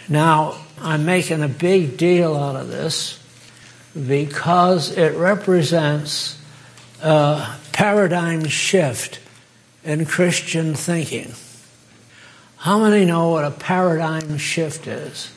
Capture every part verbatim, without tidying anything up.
Now, I'm making a big deal out of this because it represents a paradigm shift in Christian thinking. How many know what a paradigm shift is?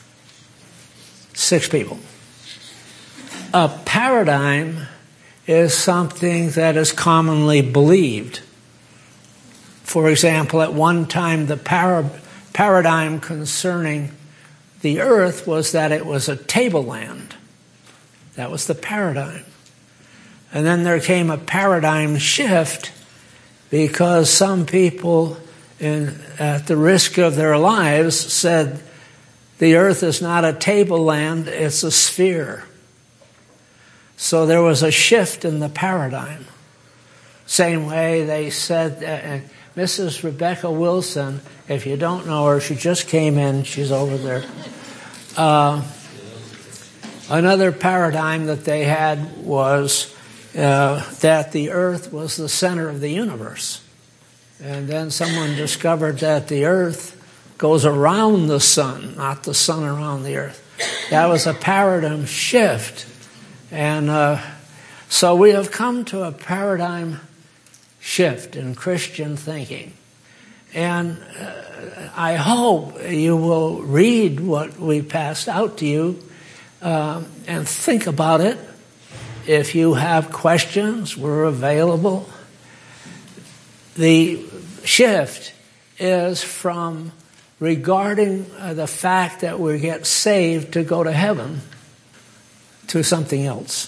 Six people. A paradigm is something that is commonly believed. For example, at one time, the para- paradigm concerning the earth was that it was a tableland. That was the paradigm. And then there came a paradigm shift because some people, in, at the risk of their lives, said the earth is not a tableland, it's a sphere. So there was a shift in the paradigm. Same way they said, uh, Missus Rebecca Wilson, if you don't know her, she just came in, she's over there. Uh, another paradigm that they had was uh, that the earth was the center of the universe. And then someone discovered that the earth goes around the sun, not the sun around the earth. That was a paradigm shift. And uh, so we have come to a paradigm shift in Christian thinking. And uh, I hope you will read what we passed out to you uh, and think about it. If you have questions, we're available. The shift is from regarding uh, the fact that we get saved to go to heaven to something else.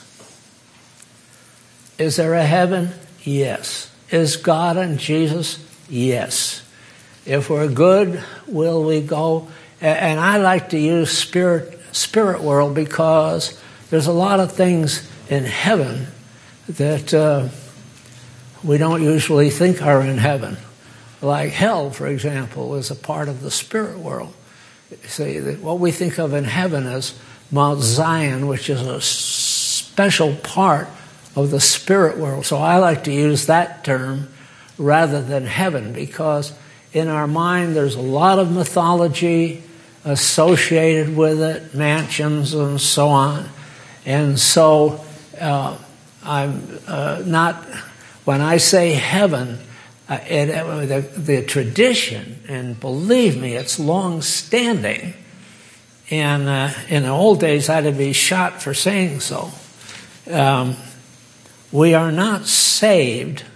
Is there a heaven? Yes. Is God and Jesus? Yes. If we're good, will we go? And I like to use spirit spirit world because there's a lot of things in heaven that uh, we don't usually think are in heaven. Like hell, for example, is a part of the spirit world. See, what we think of in heaven is Mount Zion, which is a special part of the spirit world. So I like to use that term rather than heaven because in our mind there's a lot of mythology associated with it, mansions and so on. And so uh, I'm uh, not, when I say heaven, uh, it, uh, the, the tradition, and believe me, it's long-standing. And uh, in the old days, I'd be shot for saying so. Um, we are not saved.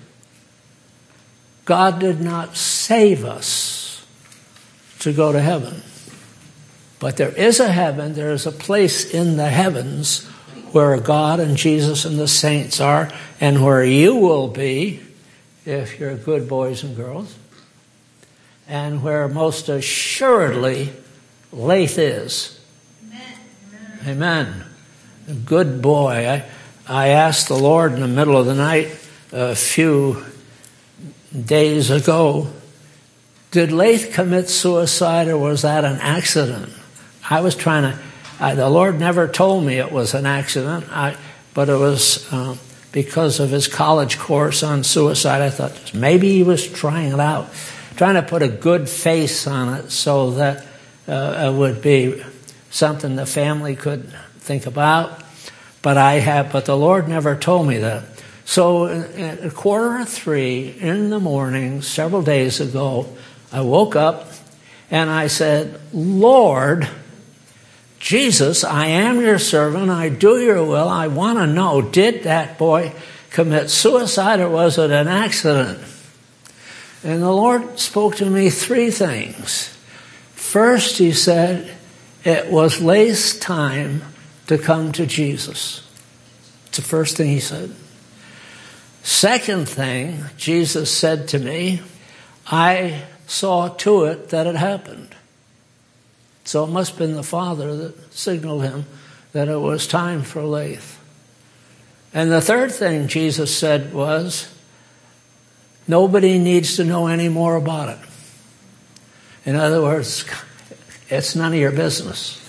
God did not save us to go to heaven. But there is a heaven, there is a place in the heavens where God and Jesus and the saints are, and where you will be if you're good boys and girls, and where most assuredly Laith is. Amen. Amen. A good boy. I, I asked the Lord in the middle of the night a few days ago, did Laith commit suicide or was that an accident? I was trying to, I, the Lord never told me it was an accident, I, but it was uh, because of his college course on suicide. I thought maybe he was trying it out, trying to put a good face on it so that uh, it would be something the family could think about. But I have, but the Lord never told me that. So at a quarter of three in the morning, several days ago, I woke up and I said, Lord Jesus, I am your servant. I do your will. I want to know, did that boy commit suicide or was it an accident? And the Lord spoke to me three things. First, he said, it was Laith's time to come to Jesus. It's the first thing he said. Second thing, Jesus said to me, I saw to it that it happened. So it must have been the Father that signaled him that it was time for Laith. And the third thing Jesus said was, nobody needs to know any more about it. In other words, it's none of your business.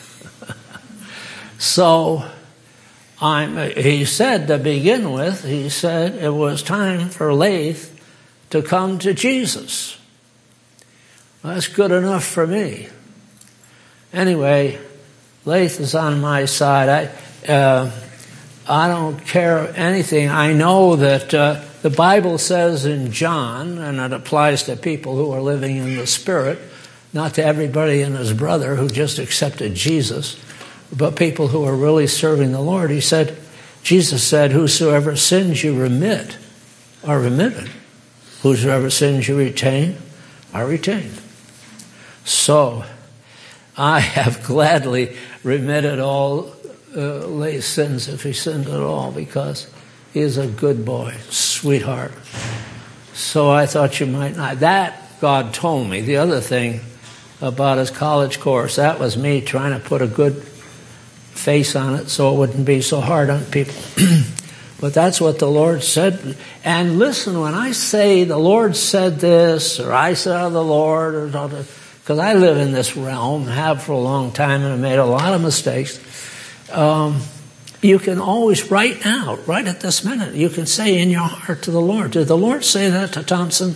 So I'm, he said to begin with, he said it was time for Laith to come to Jesus. Well, that's good enough for me. anyway, Lath is on my side. I uh, I don't care anything. I know that uh, the Bible says in John, and it applies to people who are living in the Spirit, not to everybody and his brother who just accepted Jesus, but people who are really serving the Lord. He said, Jesus said, whosoever sins you remit are remitted. Whosoever sins you retain are retained. So I have gladly remitted all uh, Lay's sins if he sinned at all, because he is a good boy, sweetheart. So I thought you might not. That God told me. The other thing about his college course, that was me trying to put a good face on it so it wouldn't be so hard on people. But that's what the Lord said. And listen, when I say the Lord said this, or I said of the Lord, or because I live in this realm, have for a long time, and have made a lot of mistakes, um, you can always, right now, right at this minute, you can say in your heart to the Lord, did the Lord say that to Thompson?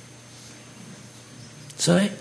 Say?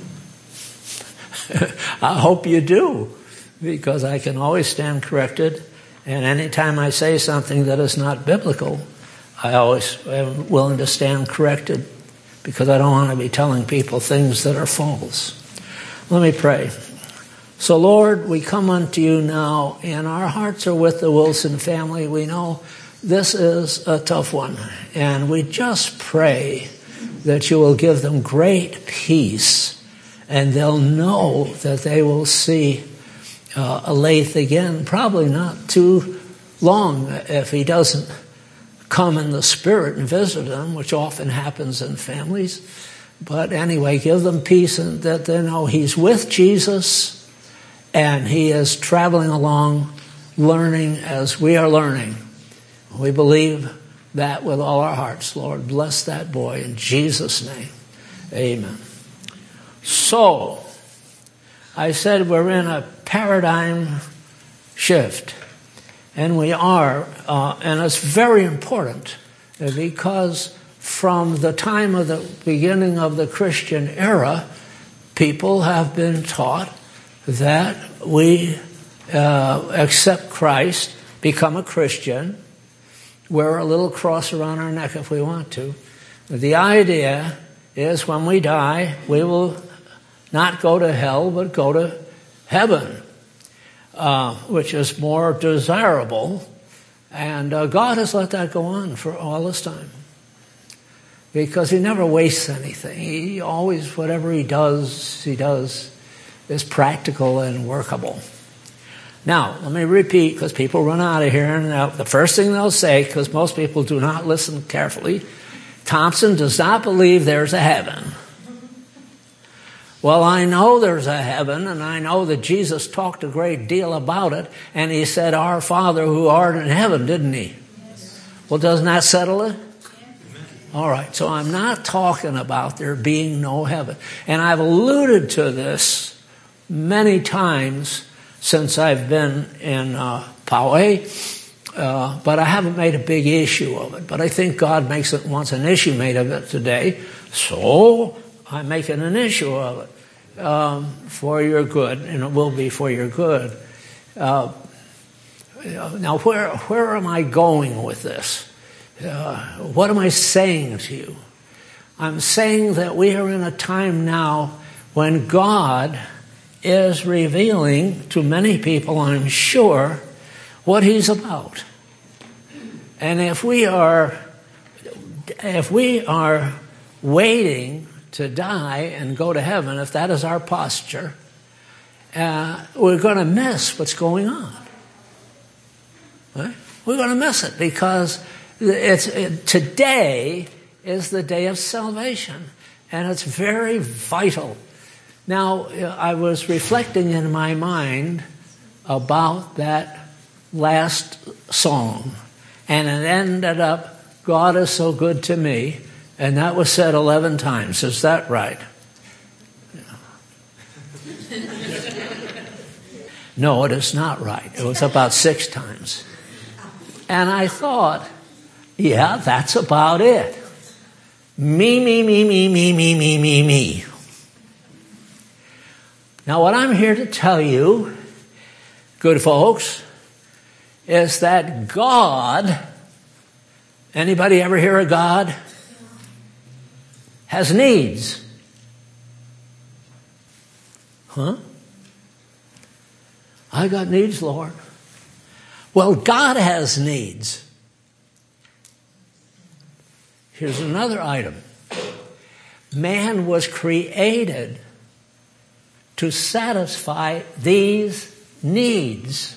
I hope you do, because I can always stand corrected. And anytime I say something that is not biblical, I always am willing to stand corrected, because I don't want to be telling people things that are false. Let me pray. So, Lord, we come unto you now, and our hearts are with the Wilson family. We know this is a tough one, and we just pray that you will give them great peace, and they'll know that they will see uh, a Lath again, probably not too long if he doesn't come in the Spirit and visit them, which often happens in families. But anyway, give them peace, and that they know he's with Jesus, and he is traveling along, learning as we are learning. We believe that with all our hearts. Lord, bless that boy in Jesus' name. Amen. So, I said we're in a paradigm shift. And we are, uh, and it's very important, because from the time of the beginning of the Christian era, people have been taught that we uh, accept Christ, become a Christian, wear a little cross around our neck if we want to. The idea is when we die, we will not go to hell, but go to heaven, uh, which is more desirable. And uh, God has let that go on for all this time, because he never wastes anything. He always, whatever he does, he does is practical and workable. Now, let me repeat, because people run out of here, and the first thing they'll say, because most people do not listen carefully, Thompson does not believe there's a heaven. Well, I know there's a heaven, and I know that Jesus talked a great deal about it, and he said, Our Father who art in heaven, didn't he? Yes. Well, doesn't that settle it? All right, so I'm not talking about there being no heaven. And I've alluded to this many times since I've been in uh, Poway, uh, but I haven't made a big issue of it. But I think God makes it wants an issue made of it today, so I'm making an issue of it um, for your good, and it will be for your good. Uh, now, where where am I going with this? Uh, what am I saying to you? I'm saying that we are in a time now when God is revealing to many people, I'm sure, what he's about. And if we are, if we are waiting to die and go to heaven, if that is our posture, uh, we're going to miss what's going on. Right? We're going to miss it, because it's it, today is the day of salvation, and it's very vital. Now, I was reflecting in my mind about that last song, and it ended up, God is so good to me, and that was said eleven times. Is that right? No, it is not right. It was about six times. And I thought, yeah, that's about it. Me, me, me, me, me, me, me, me, me. Now, what I'm here to tell you, good folks, is that God, anybody ever hear of God? Has needs. Huh? I got needs, Lord. Well, God has needs. Here's another item. Man was created to satisfy these needs.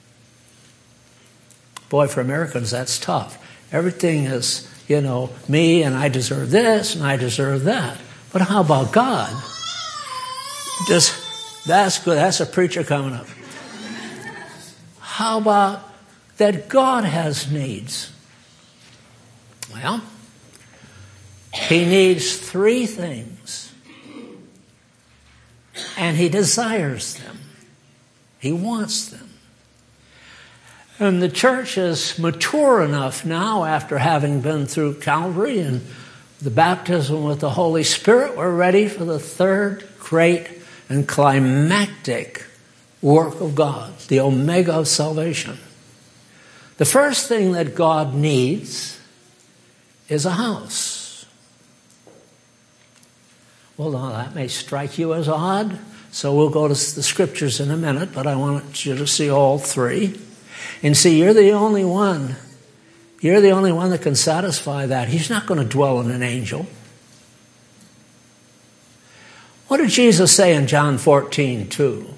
Boy, for Americans, that's tough. Everything is, you know, me and I deserve this and I deserve that. But how about God? Just, that's good. That's a preacher coming up. How about that God has needs? Well, he needs three things. And he desires them. He wants them. And the church is mature enough now, after having been through Calvary and the baptism with the Holy Spirit, we're ready for the third great and climactic work of God, the omega of salvation. The first thing that God needs is a house. Well, now that may strike you as odd, so we'll go to the scriptures in a minute, but I want you to see all three. And see, you're the only one. You're the only one that can satisfy that. He's not going to dwell in an angel. What did Jesus say in John fourteen two?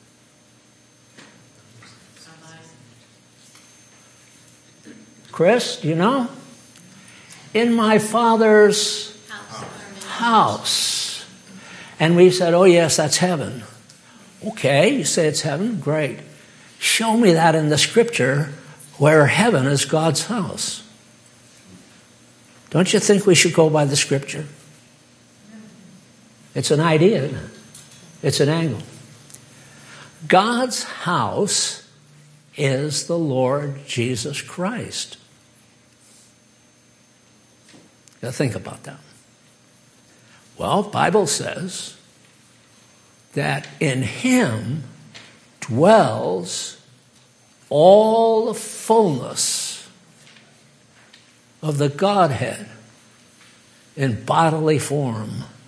Chris, do you know? In my Father's house. And we said, oh yes, that's heaven. Okay, you say it's heaven? Great. Show me that in the scripture where heaven is God's house. Don't you think we should go by the scripture? It's an idea, isn't it? It's an angle. God's house is the Lord Jesus Christ. Now think about that. Well, the Bible says that in him dwells all the fullness of the Godhead in bodily form.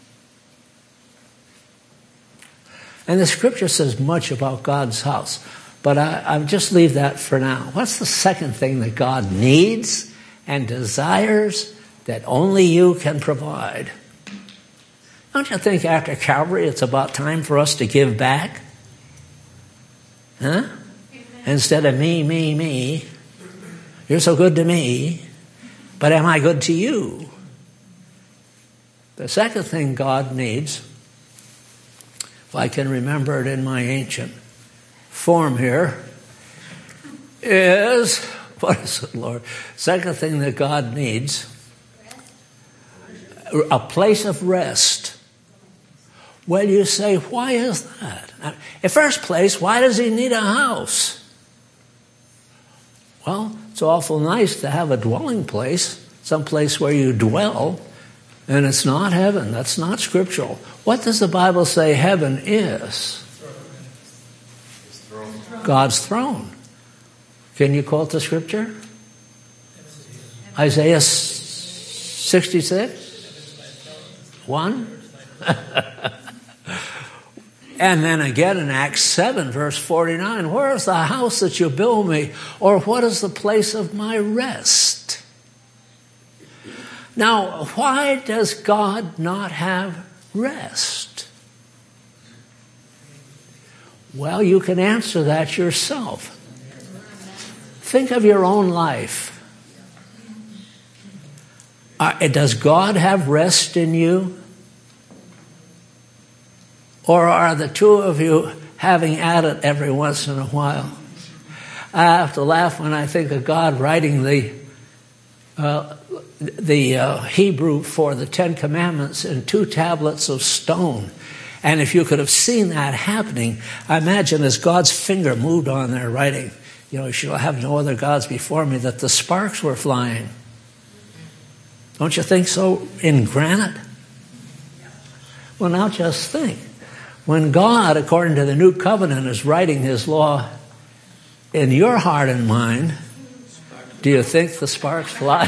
And the scripture says much about God's house, but I, I'll just leave that for now. What's the second thing that God needs and desires that only you can provide? Don't you think after Calvary it's about time for us to give back? Huh? Instead of me, me, me. You're so good to me, but am I good to you? The second thing God needs, if I can remember it in my ancient form here, is, what is it, Lord? Second thing that God needs, a place of rest. Well, you say, why is that? In first place, why does he need a house? Well, it's awful nice to have a dwelling place, some place where you dwell, and it's not heaven. That's not scriptural. What does the Bible say heaven is? God's throne. Can you quote the scripture? Isaiah sixty-six? One? And then again in Acts seven, verse forty-nine, where is the house that you build me? Or what is the place of my rest? Now, why does God not have rest? Well, you can answer that yourself. Think of your own life. Uh, does God have rest in you? Or are the two of you having at it every once in a while? I have to laugh when I think of God writing the uh, the uh, Hebrew for the Ten Commandments in two tablets of stone. And if you could have seen that happening, I imagine as God's finger moved on there writing, you know, you shall have no other gods before me, that the sparks were flying. Don't you think so in granite? Well, now just think. When God, according to the new covenant, is writing his law in your heart and mind, do you think the sparks fly?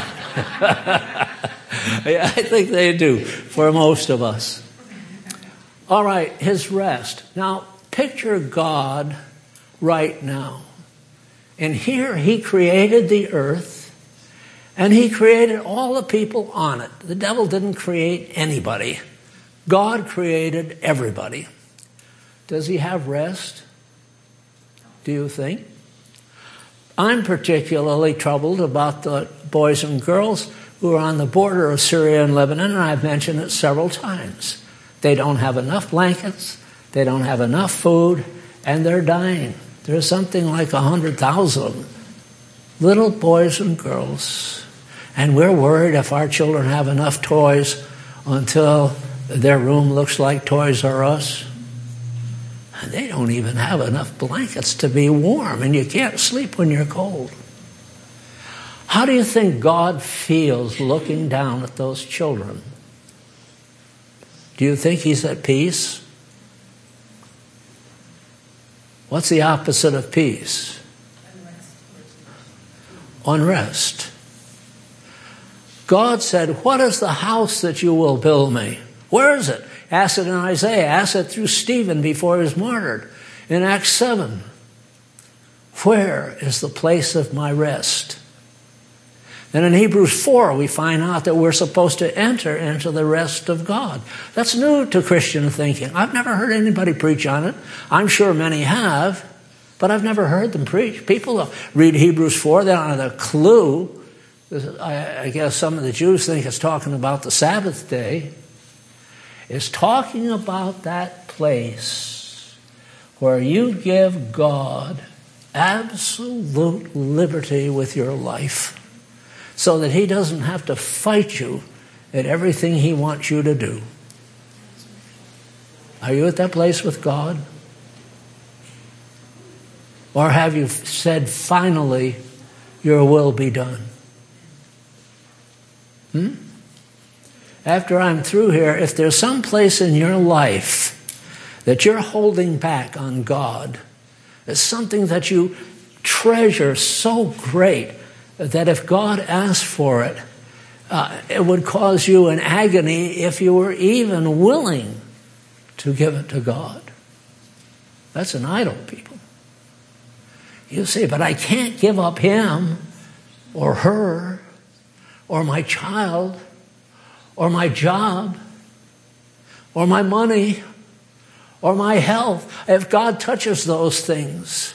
Yeah, I think they do for most of us. All right, his rest. Now, picture God right now. And here he created the earth, and he created all the people on it. The devil didn't create anybody. God created everybody. Does he have rest? Do you think? I'm particularly troubled about the boys and girls who are on the border of Syria and Lebanon, and I've mentioned it several times. They don't have enough blankets, they don't have enough food, and they're dying. There's something like one hundred thousand of them, little boys and girls. And we're worried if our children have enough toys until their room looks like Toys R Us. And they don't even have enough blankets to be warm, and you can't sleep when you're cold. How do you think God feels looking down at those children? Do you think he's at peace? What's the opposite of peace? Unrest. God said, what is the house that you will build me? Where is it? Ask it in Isaiah. Ask it through Stephen before he was martyred. In Acts seven. Where is the place of my rest? And in Hebrews four, we find out that we're supposed to enter into the rest of God. That's new to Christian thinking. I've never heard anybody preach on it. I'm sure many have, but I've never heard them preach. People read Hebrews four, they don't have a clue. I guess some of the Jews think it's talking about the Sabbath day. It's talking about that place where you give God absolute liberty with your life, so that he doesn't have to fight you at everything he wants you to do. Are you at that place with God? Or have you said, finally, your will be done? Hmm? After I'm through here, if there's some place in your life that you're holding back on God, it's something that you treasure so great that if God asked for it, uh, it would cause you an agony if you were even willing to give it to God. That's an idol, people. You say, but I can't give up him or her or my child or my job or my money or my health. If God touches those things,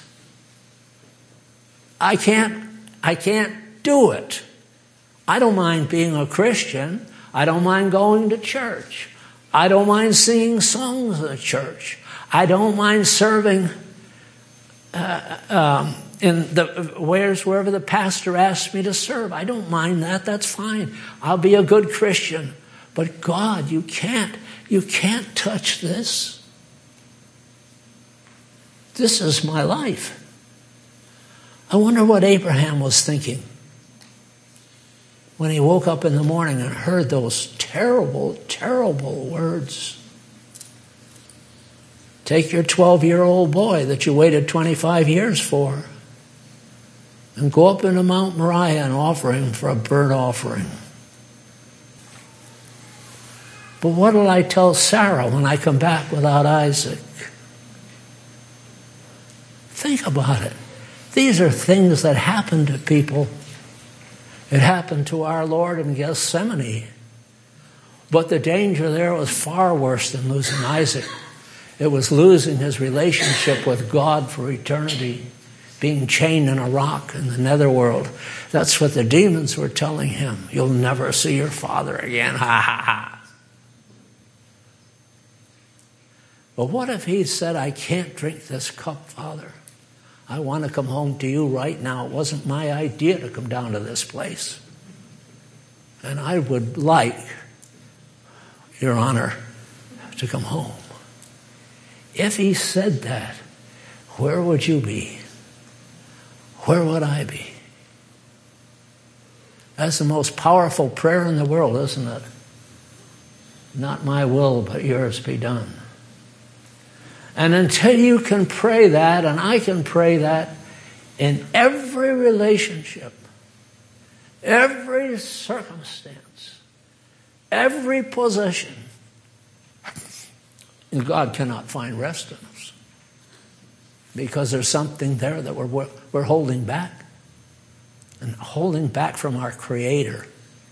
I can't I can't do it. I don't mind being a Christian. I don't mind going to church. I don't mind singing songs in the church. I don't mind serving uh, um, in the where's wherever the pastor asks me to serve. I don't mind that. That's fine. I'll be a good Christian. But God, you can't. You can't touch this. This is my life. I wonder what Abraham was thinking when he woke up in the morning and heard those terrible, terrible words. Take your twelve-year-old boy that you waited twenty-five years for and go up into Mount Moriah and offer him for a burnt offering. But what did I tell Sarah when I come back without Isaac? Think about it. These are things that happen to people. It happened to our Lord in Gethsemane. But the danger there was far worse than losing Isaac. It was losing his relationship with God for eternity, being chained in a rock in the netherworld. That's what the demons were telling him. You'll never see your father again. Ha ha ha. But what if he said, I can't drink this cup, Father. I want to come home to you right now. It wasn't my idea to come down to this place. And I would like, Your Honor, to come home. If he said that, where would you be? Where would I be? That's the most powerful prayer in the world, isn't it? Not my will, but yours be done. And until you can pray that, and I can pray that in every relationship, every circumstance, every position, and God cannot find rest in us. Because there's something there that we're, we're holding back. And holding back from our Creator.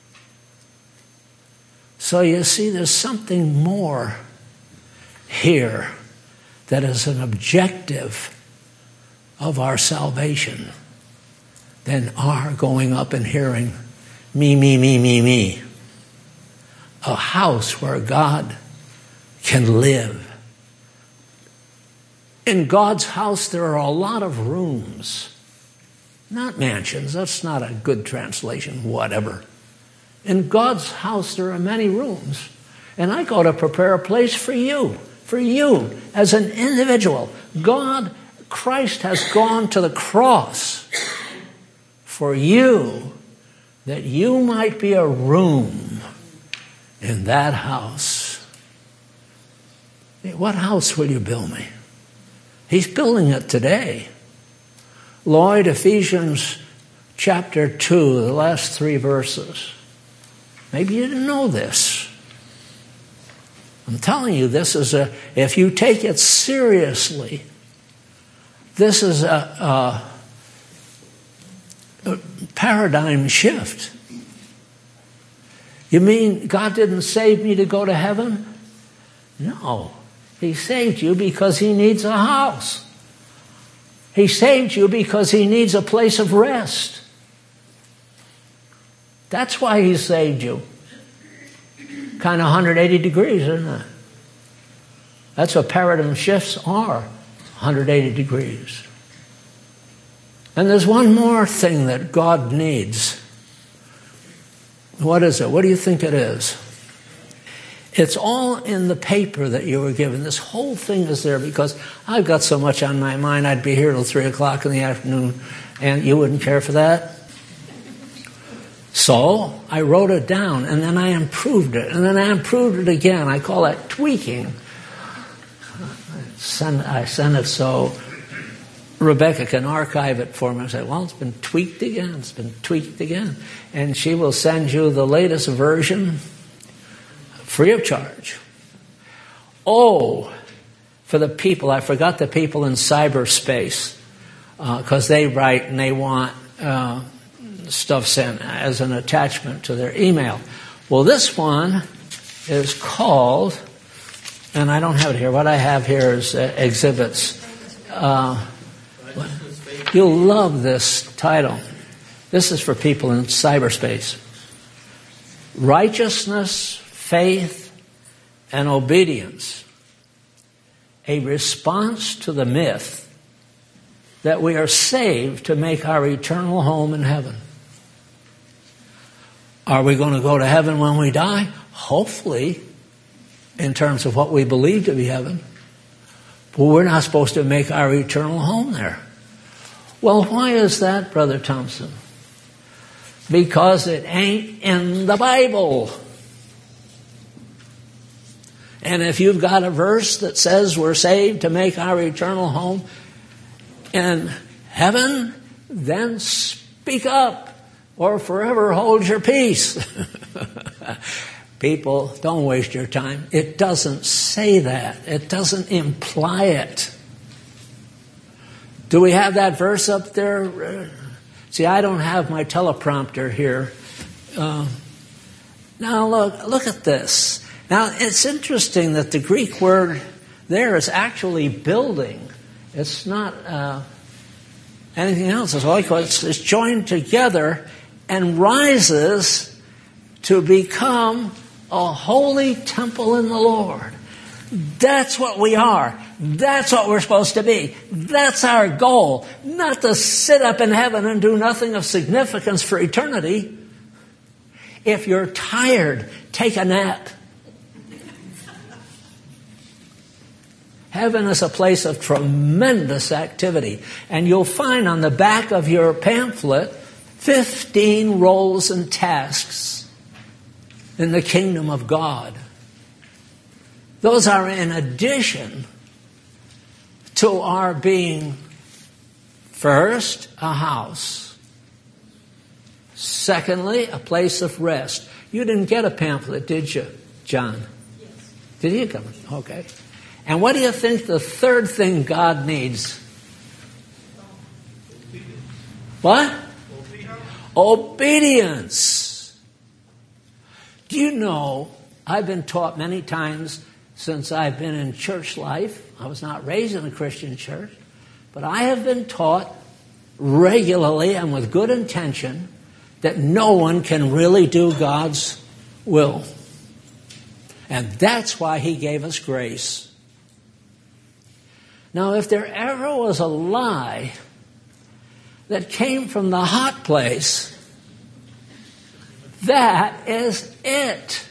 So you see, there's something more here that is an objective of our salvation than our going up and hearing me, me, me, me, me. A house where God can live. In God's house, there are a lot of rooms. Not mansions. That's not a good translation, whatever. In God's house, there are many rooms. And I go to prepare a place for you. For you, as an individual. God, Christ has gone to the cross for you, that you might be a room in that house. What house will you build me? He's building it today. Lloyd, Ephesians chapter two, the last three verses. Maybe you didn't know this. I'm telling you, this is a, if you take it seriously, this is a, a, a paradigm shift. You mean God didn't save me to go to heaven? No. He saved you because He needs a house. He saved you because He needs a place of rest. That's why He saved you. Kind of one hundred eighty degrees, isn't it? That's what paradigm shifts are, one hundred eighty degrees. And there's one more thing that God needs. What is it? What do you think it is? It's all in the paper that you were given. This whole thing is there because I've got so much on my mind. I'd be here till three o'clock in the afternoon, and you wouldn't care for that. So I wrote it down, and then I improved it, and then I improved it again. I call that tweaking. I send, I send it so Rebecca can archive it for me. I say, well, it's been tweaked again. It's been tweaked again. And she will send you the latest version free of charge. Oh, for the people. I forgot the people in cyberspace because uh, they write and they want uh, stuff sent as an attachment to their email. Well, this one is called, and I don't have it here. What I have here is uh, exhibits. Uh, you'll love this title. This is for people in cyberspace. Righteousness, faith, and obedience. A response to the myth that we are saved to make our eternal home in heaven. Are we going to go to heaven when we die? Hopefully, in terms of what we believe to be heaven. But we're not supposed to make our eternal home there. Well, why is that, Brother Thompson? Because it ain't in the Bible. And if you've got a verse that says we're saved to make our eternal home in heaven, then speak up or forever hold your peace. People, don't waste your time. It doesn't say that. It doesn't imply it. Do we have that verse up there? See, I don't have my teleprompter here. Uh, now look, look at this. Now, it's interesting that the Greek word there is actually building. It's not uh, anything else. It's, like it's, it's joined together and rises to become a holy temple in the Lord. That's what we are. That's what we're supposed to be. That's our goal. Not to sit up in heaven and do nothing of significance for eternity. If you're tired, take a nap. Heaven is a place of tremendous activity. And you'll find on the back of your pamphlet fifteen roles and tasks in the kingdom of God. Those are in addition to our being, first, a house. Secondly, a place of rest. You didn't get a pamphlet, did you, John? Yes. Did you come? Okay. And what do you think the third thing God needs? What? Obedience. Obedience. Do you know, I've been taught many times since I've been in church life. I was not raised in a Christian church, but I have been taught regularly and with good intention that no one can really do God's will. And that's why He gave us grace. Now, if there ever was a lie that came from the hot place, that is it.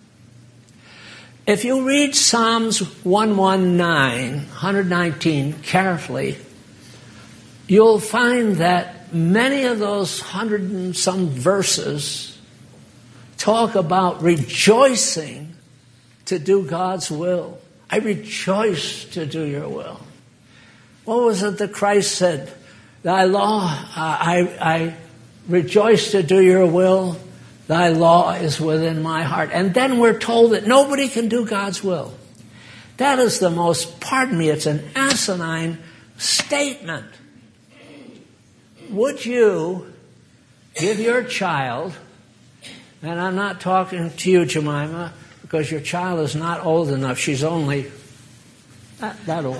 If you read Psalms one nineteen, one nineteen carefully, you'll find that many of those hundred and some verses talk about rejoicing to do God's will. I rejoice to do your will. What was it that Christ said? Thy law, uh, I, I rejoice to do your will. Thy law is within my heart. And then we're told that nobody can do God's will. That is the most, pardon me, it's an asinine statement. Would you give your child, and I'm not talking to you, Jemima, because your child is not old enough. She's only that, that old.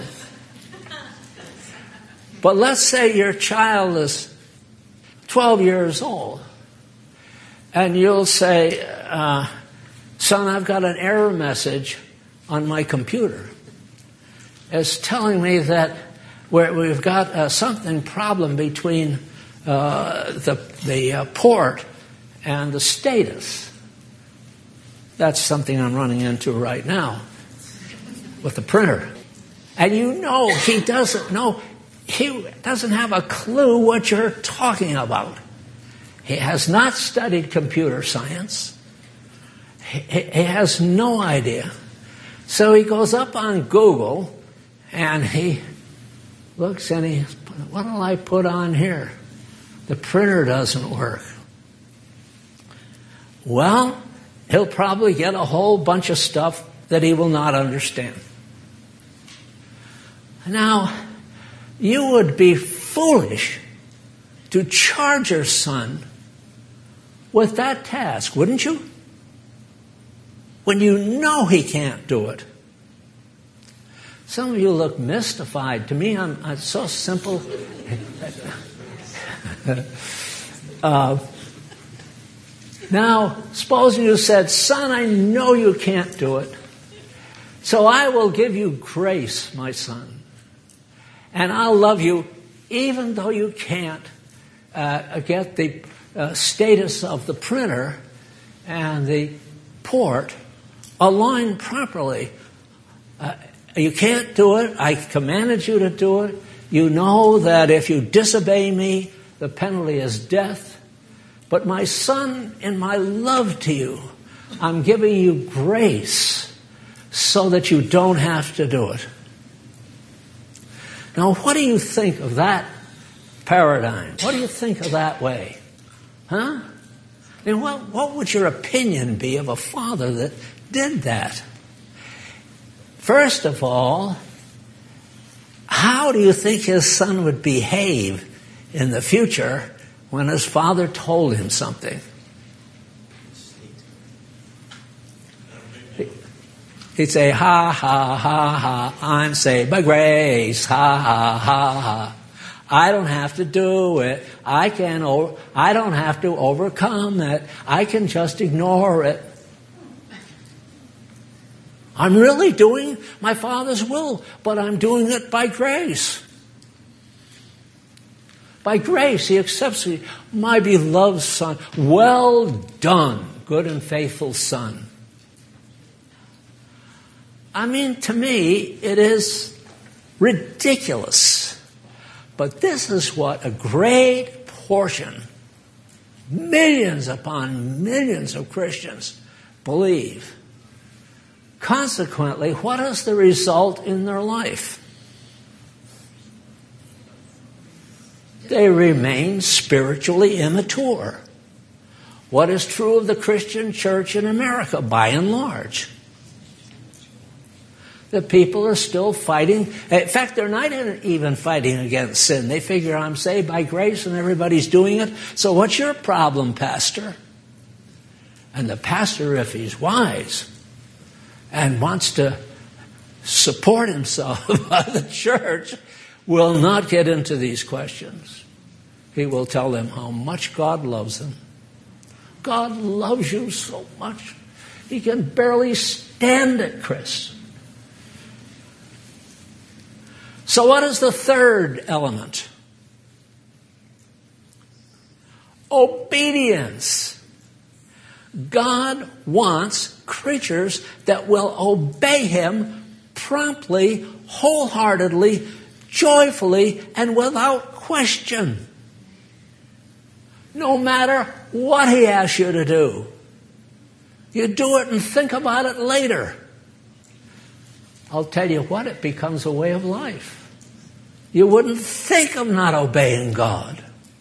But let's say your child is twelve years old. And you'll say, uh, son, I've got an error message on my computer. It's telling me that we're, we've got uh, something problem between uh, the, the uh, port and the status. That's something I'm running into right now with the printer. And you know he doesn't know, he doesn't have a clue what you're talking about. He has not studied computer science. He, he has no idea. So he goes up on Google and he looks and he, what will I put on here? The printer doesn't work. Well, he'll probably get a whole bunch of stuff that he will not understand. Now, you would be foolish to charge your son with that task, wouldn't you? When you know he can't do it. Some of you look mystified. To me, I'm, I'm so simple. uh, now, supposing you said, son, I know you can't do it, so I will give you grace, my son, and I'll love you even though you can't uh, get the Uh, status of the printer and the port aligned properly. Uh, you can't do it. I commanded you to do it. You know that if you disobey me, the penalty is death. But my son, in my love to you, I'm giving you grace so that you don't have to do it. Now, what do you think of that paradigm? What do you think of that way? Huh? And what, what would your opinion be of a father that did that? First of all, how do you think his son would behave in the future when his father told him something? He'd say, ha, ha, ha, ha, I'm saved by grace, ha, ha, ha, ha. I don't have to do it. I can. I don't have to overcome it. I can just ignore it. I'm really doing my Father's will, but I'm doing it by grace. By grace, He accepts me, my beloved Son. Well done, good and faithful Son. I mean, to me, it is ridiculous. But this is what a great portion, millions upon millions of Christians believe. Consequently, what is the result in their life? They remain spiritually immature. What is true of the Christian church in America, by and large? The people are still fighting. In fact, they're not even fighting against sin. They figure, I'm saved by grace and everybody's doing it. So what's your problem, pastor? And the pastor, if he's wise and wants to support himself by the church, will not get into these questions. He will tell them how much God loves them. God loves you so much. He can barely stand it, Chris. So what is the third element? Obedience. God wants creatures that will obey Him promptly, wholeheartedly, joyfully, and without question. No matter what He asks you to do. You do it and think about it later. I'll tell you what, it becomes a way of life. You wouldn't think of not obeying God.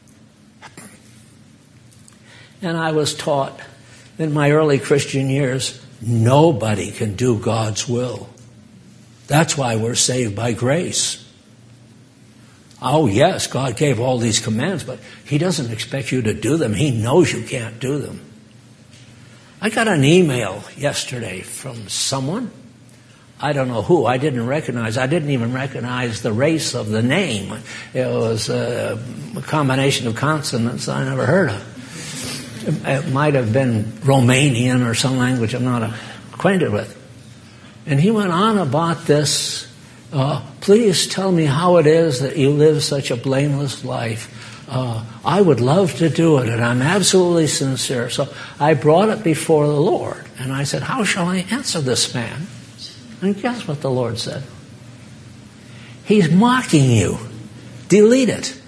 And I was taught in my early Christian years, nobody can do God's will. That's why we're saved by grace. Oh, yes, God gave all these commands, but He doesn't expect you to do them. He knows you can't do them. I got an email yesterday from someone. I don't know who. I didn't recognize. I didn't even recognize the race of the name. It was a combination of consonants I never heard of. It might have been Romanian or some language I'm not acquainted with. And he went on about this. Uh, please tell me how it is that you live such a blameless life. Uh, I would love to do it, and I'm absolutely sincere. So I brought it before the Lord, and I said, how shall I answer this man? And guess what the Lord said? He's mocking you. Delete it.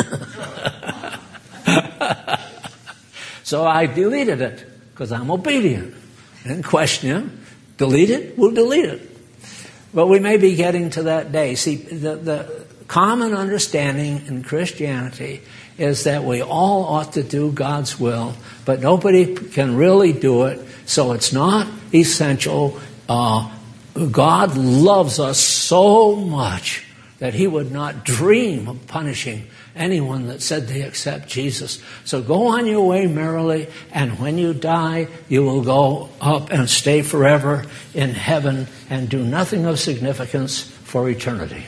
So I deleted it because I'm obedient. I didn't question him. Delete it? We'll delete it. But we may be getting to that day. See, the, the common understanding in Christianity is that we all ought to do God's will, but nobody can really do it, so it's not essential. Uh, God loves us so much that He would not dream of punishing anyone that said they accept Jesus. So go on your way merrily, and when you die, you will go up and stay forever in heaven and do nothing of significance for eternity.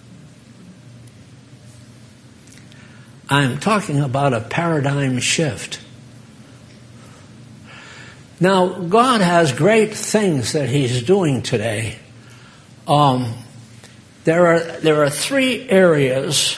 I'm talking about a paradigm shift. Now, God has great things that He's doing today. Um, there are there are three areas,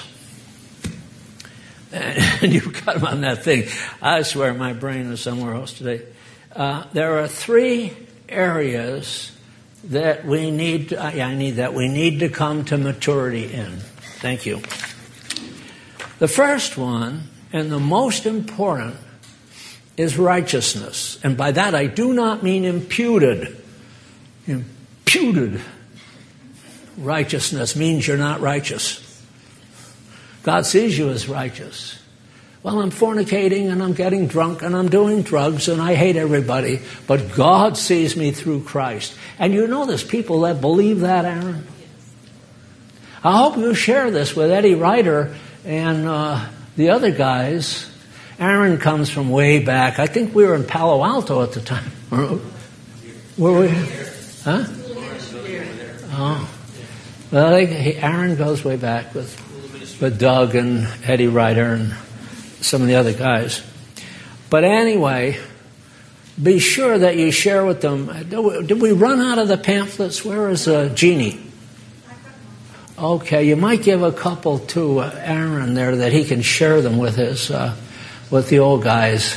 and you've got them on that thing. I swear my brain is somewhere else today. Uh, there are three areas that we need. To, yeah, I need that. We need to come to maturity in. Thank you. The first one, and the most important, is righteousness. And by that I do not mean imputed. Imputed righteousness means you're not righteous. God sees you as righteous. Well, I'm fornicating and I'm getting drunk and I'm doing drugs and I hate everybody, but God sees me through Christ. And you know there's people that believe that, Aaron? I hope you share this with Eddie Ryder and uh, the other guys. Aaron comes from way back. I think we were in Palo Alto at the time. Were we? Huh? Oh. Well, they, Aaron goes way back with, with Doug and Eddie Ryder and some of the other guys. But anyway, be sure that you share with them. Did we run out of the pamphlets? Where is uh, Jeannie? Okay, you might give a couple to uh, Aaron there that he can share them with his... Uh, with the old guys,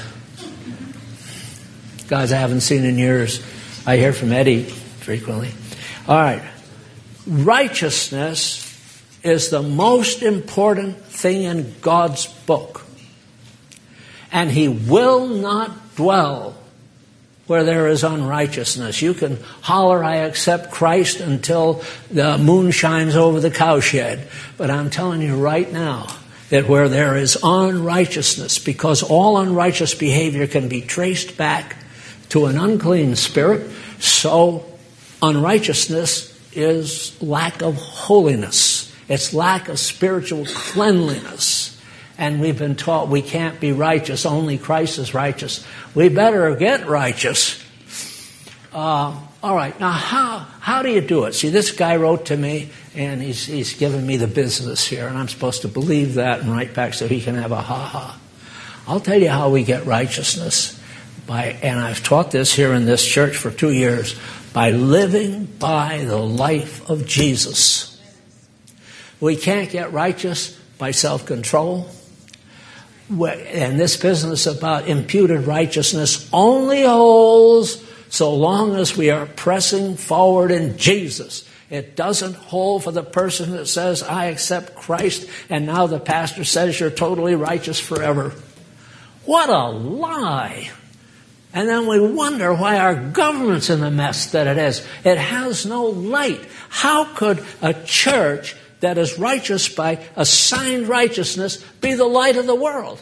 guys I haven't seen in years. I hear from Eddie frequently. All right. Righteousness is the most important thing in God's book. And He will not dwell where there is unrighteousness. You can holler, I accept Christ, until the moon shines over the cowshed. But I'm telling you right now, that where there is unrighteousness, because all unrighteous behavior can be traced back to an unclean spirit, so unrighteousness is lack of holiness. It's lack of spiritual cleanliness. And we've been taught we can't be righteous, only Christ is righteous. We better get righteous. Uh, all right, now how how do you do it? See, this guy wrote to me, and he's he's giving me the business here, and I'm supposed to believe that and write back so he can have a ha-ha. I'll tell you how we get righteousness. By, and I've taught this here in this church for two years, by living by the life of Jesus. We can't get righteous by self-control. And this business about imputed righteousness only holds so long as we are pressing forward in Jesus. It doesn't hold for the person that says, I accept Christ, and now the pastor says you're totally righteous forever. What a lie! And then we wonder why our government's in the mess that it is. It has no light. How could a church that is righteous by assigned righteousness be the light of the world?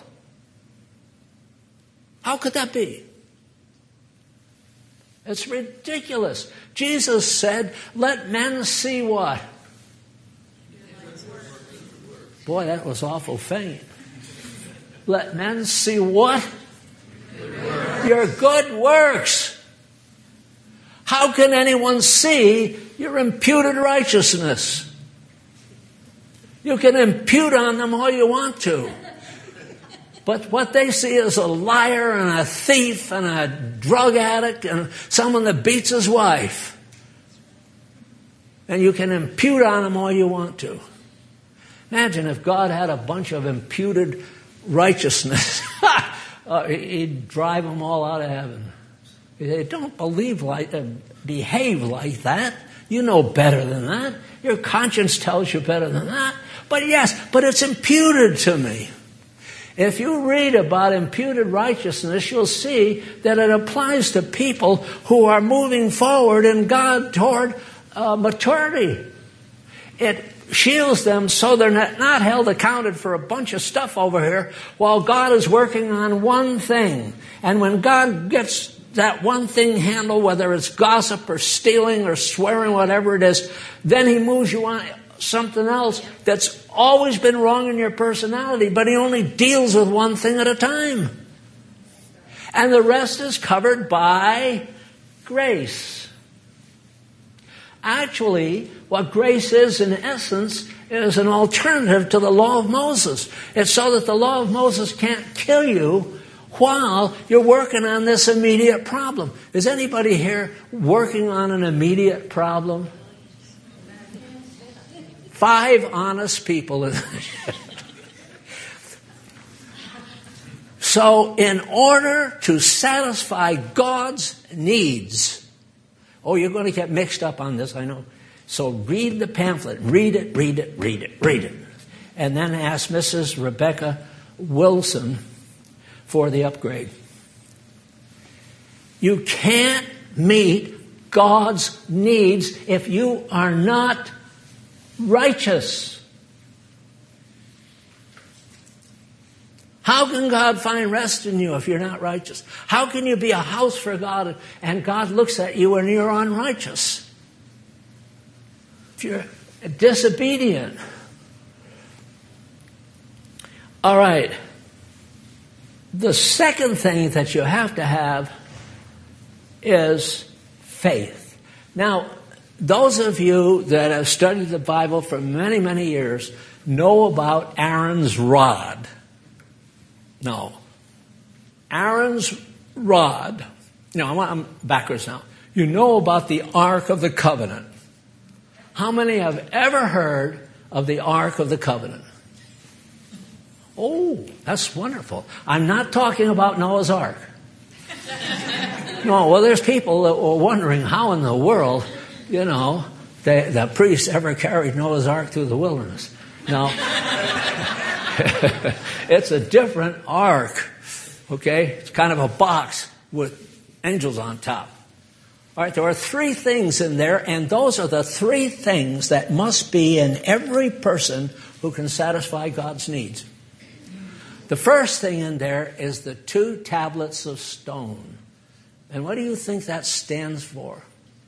How could that be? It's ridiculous. Jesus said, let men see what? Boy, that was awful faint. Let men see what? Your good works. How can anyone see your imputed righteousness? You can impute on them all you want to. But what they see is a liar and a thief and a drug addict and someone that beats his wife. And you can impute on them all you want to. Imagine if God had a bunch of imputed righteousness. uh, he'd drive them all out of heaven. He'd say, don't believe like, uh, behave like that. You know better than that. Your conscience tells you better than that. But yes, but it's imputed to me. If you read about imputed righteousness, you'll see that it applies to people who are moving forward in God toward uh, maturity. It shields them so they're not, not held accounted for a bunch of stuff over here while God is working on one thing. And when God gets that one thing handled, whether it's gossip or stealing or swearing, whatever it is, then he moves you on something else that's always been wrong in your personality, but he only deals with one thing at a time. And the rest is covered by grace. Actually, what grace is in essence is an alternative to the law of Moses. It's so that the law of Moses can't kill you while you're working on this immediate problem. Is anybody here working on an immediate problem? Five honest people. So in order to satisfy God's needs, oh, you're going to get mixed up on this, I know. So read the pamphlet. Read it, read it, read it, read it. And then ask Missus Rebecca Wilson for the upgrade. You can't meet God's needs if you are not righteous. How can God find rest in you if you're not righteous? How can you be a house for God and God looks at you and you're unrighteous? If you're disobedient. All right. The second thing that you have to have is faith. Now, those of you that have studied the Bible for many, many years know about Aaron's rod. No. Aaron's rod. No, I'm backwards now. You know about the Ark of the Covenant. How many have ever heard of the Ark of the Covenant? Oh, that's wonderful. I'm not talking about Noah's Ark. No, well, there's people that were wondering how in the world, you know, the, the priest ever carried Noah's Ark through the wilderness. No. It's a different ark, okay? It's kind of a box with angels on top. All right, there are three things in there, and those are the three things that must be in every person who can satisfy God's needs. The first thing in there is the two tablets of stone. And what do you think that stands for?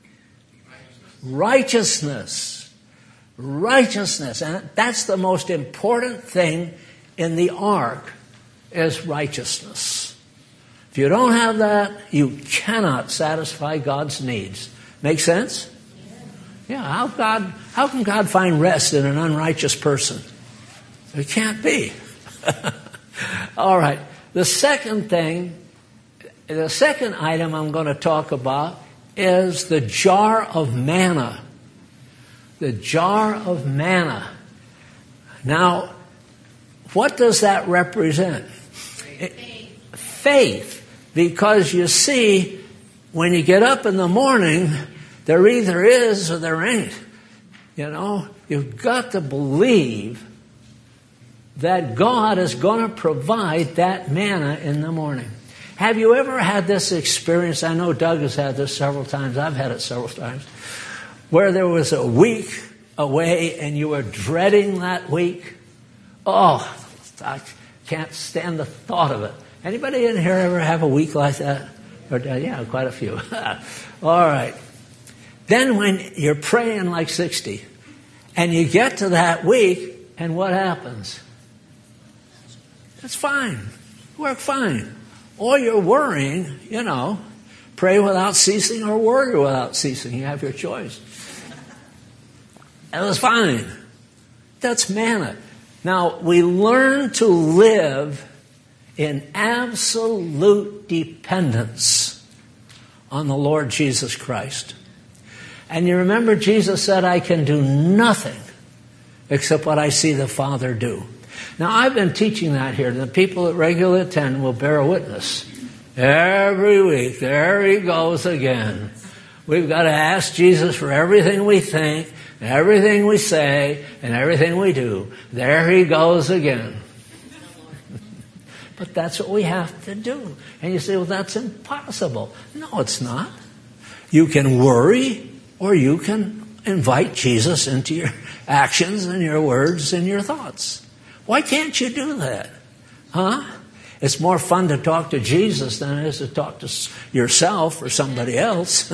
Righteousness. Righteousness. And that's the most important thing in the ark, is righteousness. If you don't have that, you cannot satisfy God's needs. Make sense? Yeah, how God, how can God find rest in an unrighteous person? It can't be. All right. The second thing, the second item I'm going to talk about is the jar of manna. The jar of manna. Now, what does that represent? Faith. Faith. Because you see, when you get up in the morning, there either is or there ain't. You know, you've got to believe that God is going to provide that manna in the morning. Have you ever had this experience? I know Doug has had this several times. I've had it several times. Where there was a week away and you were dreading that week. Oh, I can't stand the thought of it. Anybody in here ever have a week like that? Or, yeah, quite a few. All right. Then when you're praying like sixty and you get to that week, and what happens? It's fine. Work fine. Or you're worrying, you know, pray without ceasing or worry without ceasing. You have your choice. It was fine. That's manna. Now, we learn to live in absolute dependence on the Lord Jesus Christ. And you remember Jesus said, I can do nothing except what I see the Father do. Now, I've been teaching that here. The people that regularly attend will bear witness. Every week, there he goes again. We've got to ask Jesus for everything we think, and everything we say, and everything we do. There he goes again. But that's what we have to do. And you say, well, that's impossible. No, it's not. You can worry, or you can invite Jesus into your actions and your words and your thoughts. Why can't you do that? Huh? It's more fun to talk to Jesus than it is to talk to yourself or somebody else.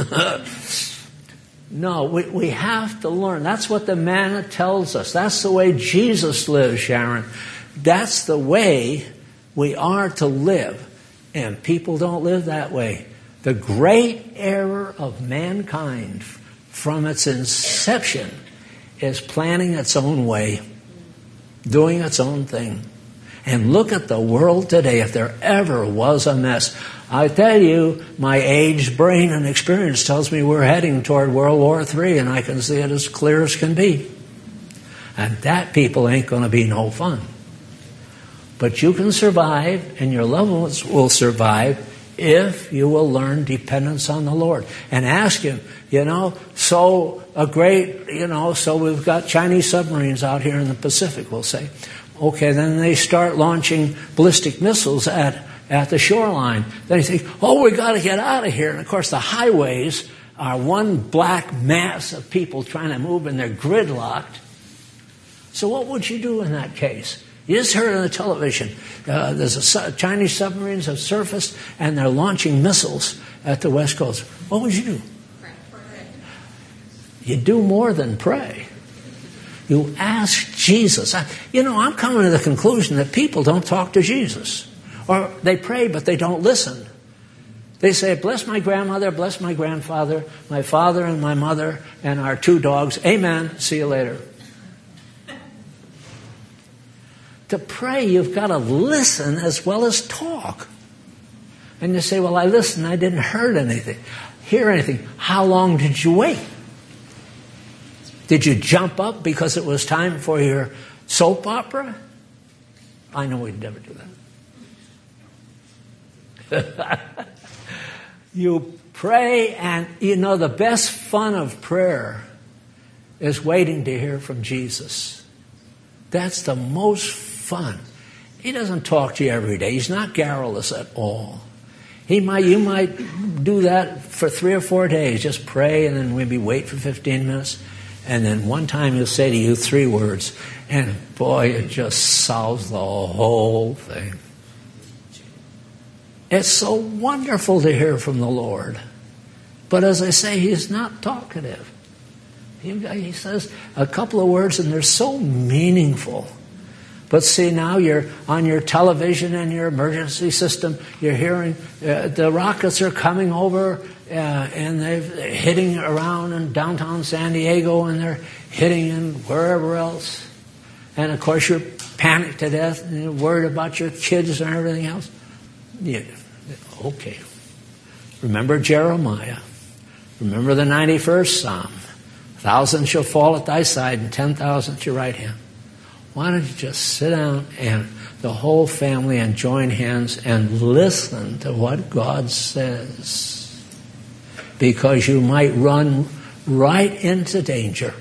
No, we, we have to learn. That's what the manna tells us. That's the way Jesus lives, Sharon. That's the way we are to live. And people don't live that way. The great error of mankind from its inception is planning its own way, doing its own thing. And look at the world today. If there ever was a mess, I tell you, my aged brain and experience tells me we're heading toward World War Three, and I can see it as clear as can be. And that, people, ain't going to be no fun. But you can survive, and your loved ones will survive, if you will learn dependence on the Lord and ask Him, you know, so a great, you know, so we've got Chinese submarines out here in the Pacific, we'll say. Okay, then they start launching ballistic missiles at, at the shoreline. Then you think, oh, we got to get out of here. And of course, the highways are one black mass of people trying to move, and they're gridlocked. So what would you do in that case? You just heard on the television, uh, there's a su- Chinese submarines have surfaced, and they're launching missiles at the West Coast. What would you do? Pray. You do more than pray. You ask Jesus. I, you know, I'm coming to the conclusion that people don't talk to Jesus. Or they pray, but they don't listen. They say, bless my grandmother, bless my grandfather, my father and my mother, and our two dogs. Amen. See you later. To pray, you've got to listen as well as talk. And you say, well, I listened, I didn't hear anything. Hear anything. How long did you wait? Did you jump up because it was time for your soap opera? I know we'd never do that. You pray, and you know the best fun of prayer is waiting to hear from Jesus. That's the most fun. He doesn't talk to you every day. He's not garrulous at all. He might, you might do that for three or four days. Just pray and then maybe wait for fifteen minutes. And then one time he'll say to you three words, and boy, it just solves the whole thing. It's so wonderful to hear from the Lord. But as I say, he's not talkative. He, he says a couple of words and they're so meaningful. But see, now you're on your television and your emergency system, you're hearing uh, the rockets are coming over uh, and they're hitting around in downtown San Diego and they're hitting in wherever else. And of course you're panicked to death and you're worried about your kids and everything else. Yeah, okay. Remember Jeremiah. Remember the ninety-first Psalm. A thousand shall fall at thy side and ten thousand at your right hand. Why don't you just sit down and the whole family and join hands and listen to what God says? Because you might run right into danger.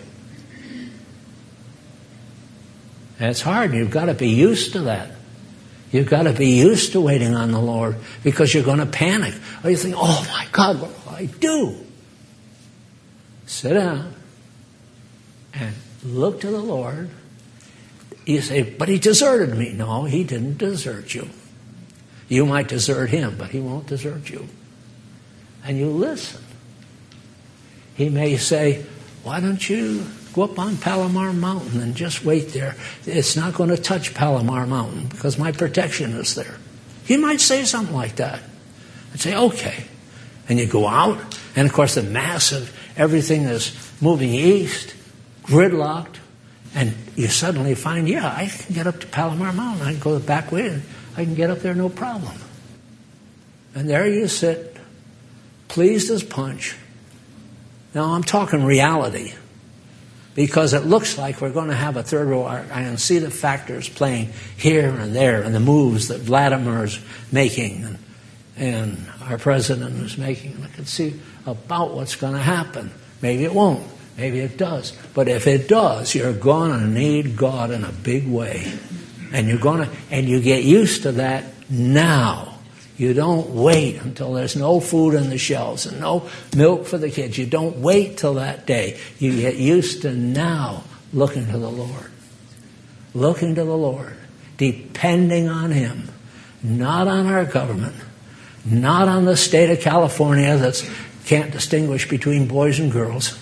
And it's hard. You've got to be used to that. You've got to be used to waiting on the Lord because you're going to panic. Or you think, oh my God, what will I do? Sit down and look to the Lord. You say, but he deserted me. No, he didn't desert you. You might desert him, but he won't desert you. And you listen. He may say, why don't you go up on Palomar Mountain and just wait there? It's not going to touch Palomar Mountain because my protection is there. He might say something like that. And say, okay. And you go out, and of course the massive, everything is moving east, gridlocked, and you suddenly find, yeah, I can get up to Palomar Mountain. I can go the back way, and I can get up there no problem. And there you sit, pleased as punch. Now I'm talking reality, because it looks like we're going to have a third world. I can see the factors playing here and there, and the moves that Vladimir is making, and, and our president is making. I can see about what's going to happen. Maybe it won't. Maybe it does. But if it does, you're going to need God in a big way. And you're going to, and you get used to that now. You don't wait until there's no food in the shelves and no milk for the kids. You don't wait till that day. You get used to now looking to the Lord. Looking to the Lord. Depending on Him. Not on our government. Not on the state of California that can't distinguish between boys and girls.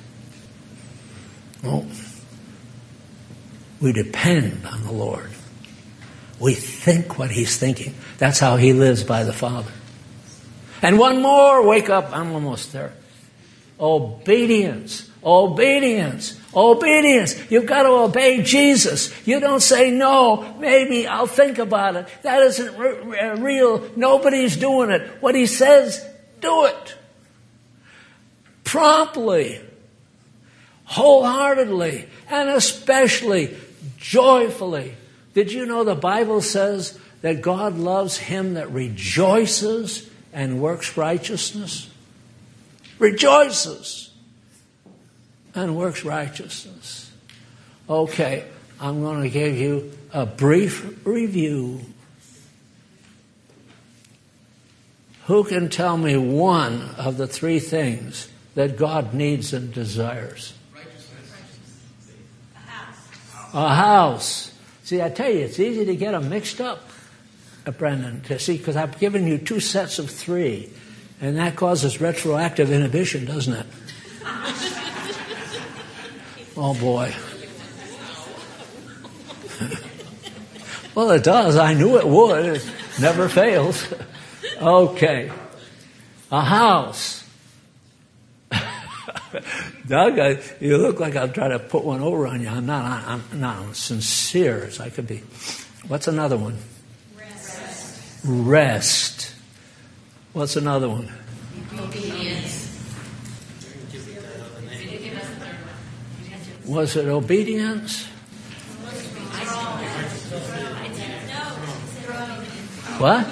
No. We depend on the Lord. We think what He's thinking. That's how He lives by the Father. And one more, wake up, I'm almost there. Obedience, obedience, obedience. You've got to obey Jesus. You don't say, no, maybe I'll think about it. That isn't re- real. Nobody's doing it. What He says, do it. Promptly. Wholeheartedly, and especially joyfully. Did you know the Bible says that God loves him that rejoices and works righteousness? Rejoices and works righteousness. Okay, I'm going to give you a brief review. Who can tell me one of the three things that God needs and desires? A house. See, I tell you, it's easy to get them mixed up, uh, Brendan. To see, because I've given you two sets of three, and that causes retroactive inhibition, doesn't it? Oh boy. Well, it does. I knew it would. It never fails. Okay, a house. Doug, I, you look like I'm trying to put one over on you. I'm not. I'm not I'm sincere as I could be. What's another one? Rest. Rest. What's another one? Obedience. Was it obedience? What?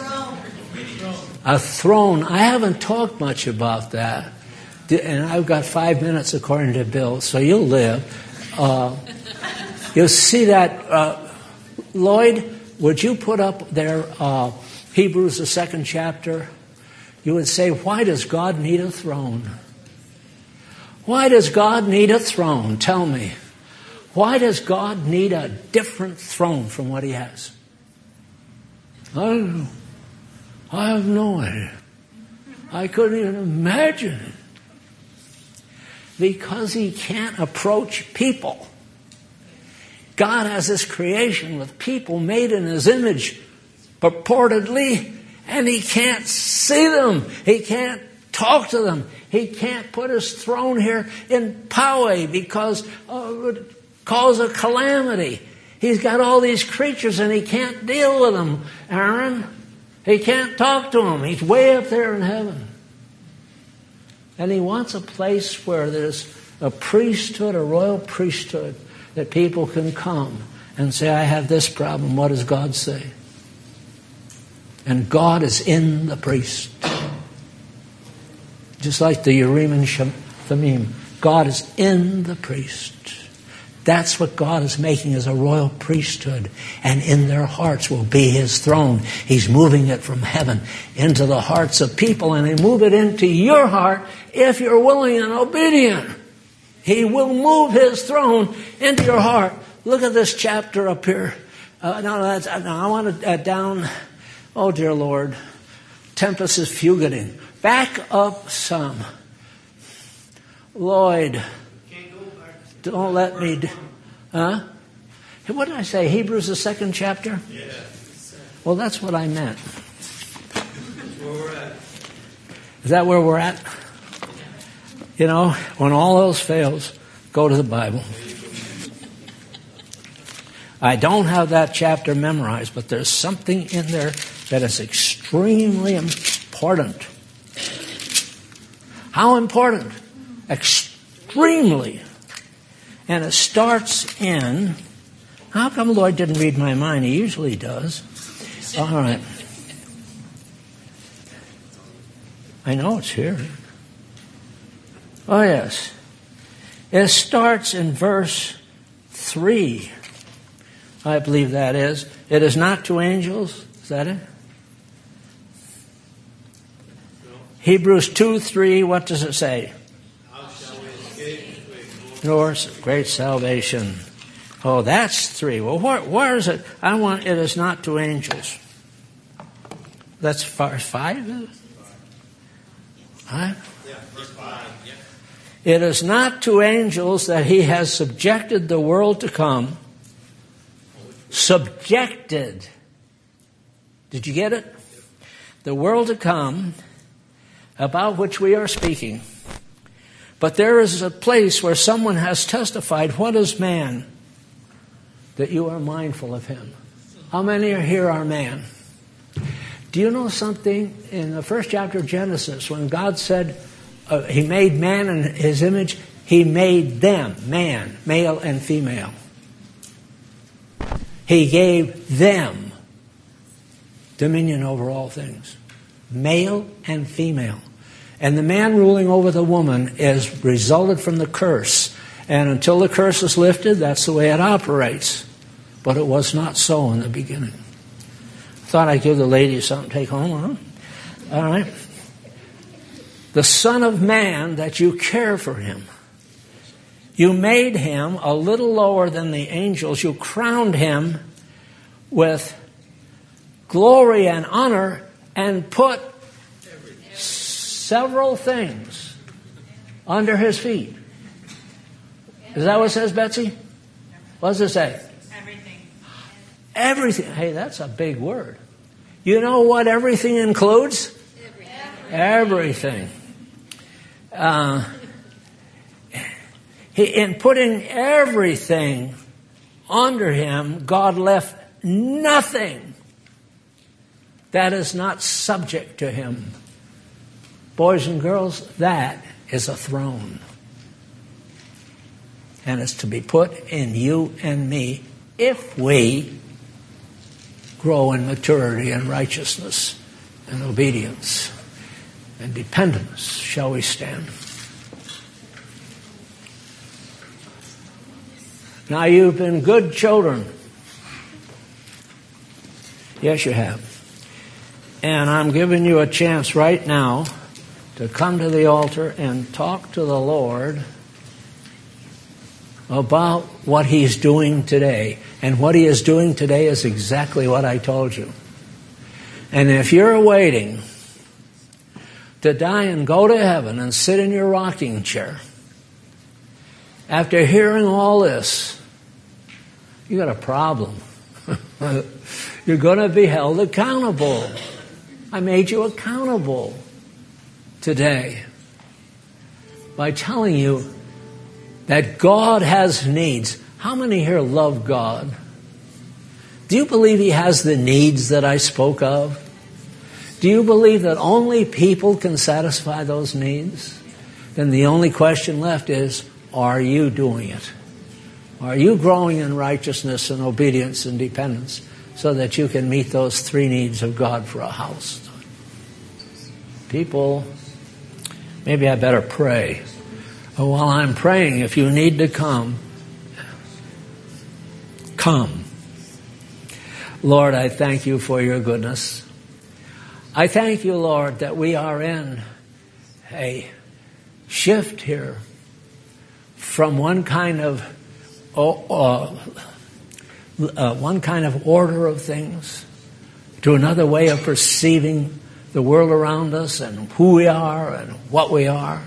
A throne. I haven't talked much about that. And I've got five minutes according to Bill, so you'll live. Uh, you'll see that. Uh, Lloyd, would you put up there uh, Hebrews, the second chapter? You would say, why does God need a throne? Why does God need a throne? Tell me. Why does God need a different throne from what he has? I don't know. I have no idea. I couldn't even imagine it. Because he can't approach people. God has this creation with people made in his image, purportedly, and he can't see them. He can't talk to them. He can't put his throne here in Poway because uh, it would cause a calamity. He's got all these creatures and he can't deal with them, Aaron. He can't talk to them. He's way up there in heaven. And he wants a place where there's a priesthood, a royal priesthood, that people can come and say, I have this problem. What does God say? And God is in the priest. Just like the Urim and Thummim. God is in the priest. That's what God is making as a royal priesthood. And in their hearts will be his throne. He's moving it from heaven into the hearts of people. And he move it into your heart if you're willing and obedient. He will move his throne into your heart. Look at this chapter up here. Uh, no, that's, uh, no, I want to uh, down. Oh, dear Lord. Tempest is fugiting. Back up some. Lloyd. Don't let me... Do, huh? What did I say? Hebrews, the second chapter? Yeah. Well, that's what I meant. Where we're at. Is that where we're at? You know, when all else fails, go to the Bible. I don't have that chapter memorized, but there's something in there that is extremely important. How important? Extremely. And it starts in... How come Lloyd didn't read my mind? He usually does. All right. I know it's here. Oh, yes. It starts in verse three. I believe that is. It is not to angels. Is that it? No. Hebrews two three, what does it say? How shall we escape Your great salvation. Oh, that's three. Well, where, where is it? I want it is not to angels. That's verse five, is it? Huh? Yeah, verse five. Yeah. It is not to angels that he has subjected the world to come. Subjected. Did you get it? The world to come, about which we are speaking. But there is a place where someone has testified, what is man? That you are mindful of him. How many are here are man? Do you know something? In the first chapter of Genesis, when God said uh, he made man in his image, he made them, man, male and female. He gave them dominion over all things. Male and female. And the man ruling over the woman is resulted from the curse. And until the curse is lifted, that's the way it operates. But it was not so in the beginning. Thought I'd give the ladies something to take home, huh? All right. The Son of Man, that you care for him. You made him a little lower than the angels. You crowned him with glory and honor and put several things under his feet. Is that what it says, Betsy? What does it say? Everything. Everything. Hey, that's a big word. You know what everything includes? Everything. Everything. Uh, he, in putting everything under him, God left nothing that is not subject to him. Boys and girls, that is a throne. And it's to be put in you and me if we grow in maturity and righteousness and obedience and dependence. Shall we stand? Now you've been good children. Yes, you have. And I'm giving you a chance right now to come to the altar and talk to the Lord about what he's doing today. And what he is doing today is exactly what I told you. And if you're waiting to die and go to heaven and sit in your rocking chair, after hearing all this, you got a problem. You're going to be held accountable. I made you accountable today by telling you that God has needs. How many here love God? Do you believe he has the needs that I spoke of? Do you believe that only people can satisfy those needs? Then the only question left is, are you doing it? Are you growing in righteousness and obedience and dependence so that you can meet those three needs of God for a house? People, maybe I better pray. But while I'm praying, if you need to come, come. Lord, I thank you for your goodness. I thank you, Lord, that we are in a shift here from one kind of uh, uh, one kind of order of things to another way of perceiving the world around us and who we are and what we are.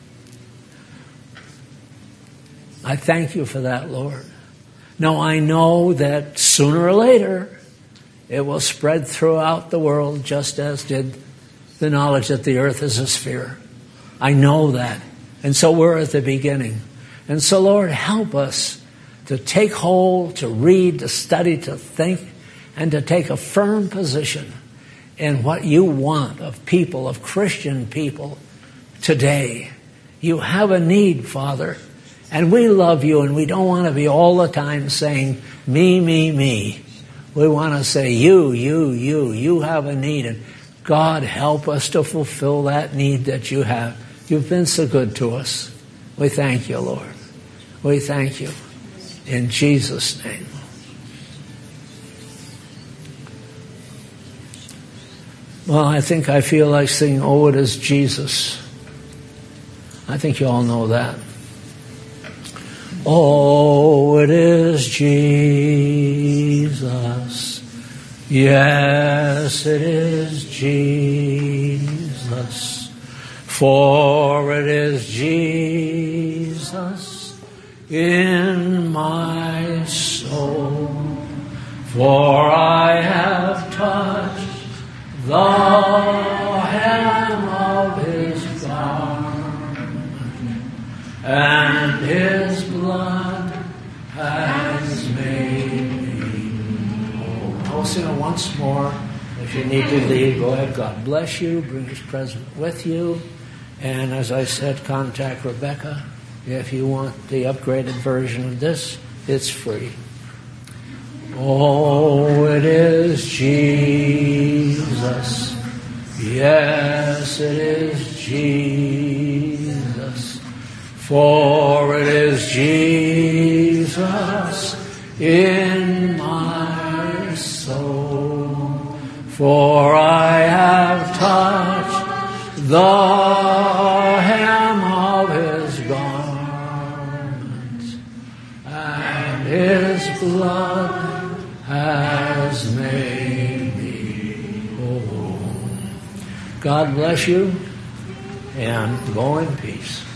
I thank you for that, Lord. Now, I know that sooner or later it will spread throughout the world just as did the knowledge that the earth is a sphere. I know that. And so we're at the beginning. And so, Lord, help us to take hold, to read, to study, to think, and to take a firm position in what you want of people, of Christian people today. You have a need, Father, and we love you, and we don't want to be all the time saying, me, me, me. We want to say, you, you, you, you have a need, and God, help us to fulfill that need that you have. You've been so good to us. We thank you, Lord. We thank you. In Jesus' name. Well, I think I feel like singing, "Oh, it is Jesus." I think you all know that. Oh, it is Jesus. Yes, it is Jesus. For it is Jesus in my soul. For I have touched the hem of his garment, and his blood has made me whole. I'll sing it once more. If you need to leave, go ahead. God bless you. Bring his presence with you. And as I said, contact Rebecca. If you want the upgraded version of this, it's free. Oh, it is Jesus. Yes, it is Jesus. For it is Jesus in my soul. For I have touched the hem of his garment, and his blood has made me whole. God bless you, and go in peace.